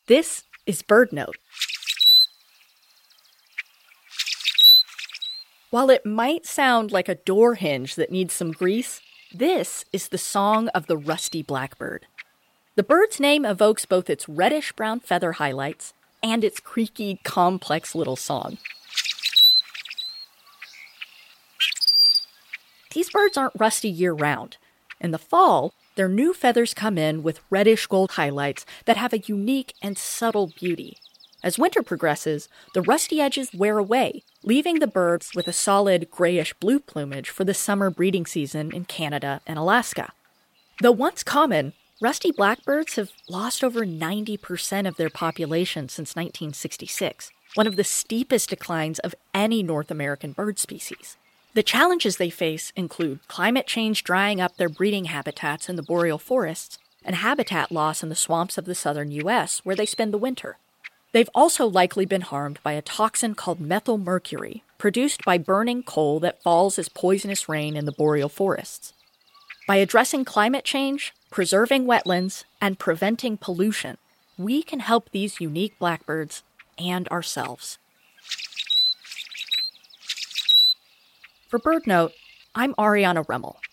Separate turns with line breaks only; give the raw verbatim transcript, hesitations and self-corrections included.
This is BirdNote. While it might sound like a door hinge that needs some grease, this is the song of the rusty blackbird. The bird's name evokes both its reddish-brown feather highlights and its creaky, complex little song. These birds aren't rusty year-round. In the fall, their new feathers come in with reddish-gold highlights that have a unique and subtle beauty. As winter progresses, the rusty edges wear away, leaving the birds with a solid grayish-blue plumage for the summer breeding season in Canada and Alaska. Though once common, rusty blackbirds have lost over ninety percent of their population since nineteen sixty-six, one of the steepest declines of any North American bird species. The challenges they face include climate change drying up their breeding habitats in the boreal forests and habitat loss in the swamps of the southern U S where they spend the winter. They've also likely been harmed by a toxin called methylmercury, produced by burning coal that falls as poisonous rain in the boreal forests. By addressing climate change, preserving wetlands, and preventing pollution, we can help these unique blackbirds and ourselves. For BirdNote, I'm Ariana Remmel.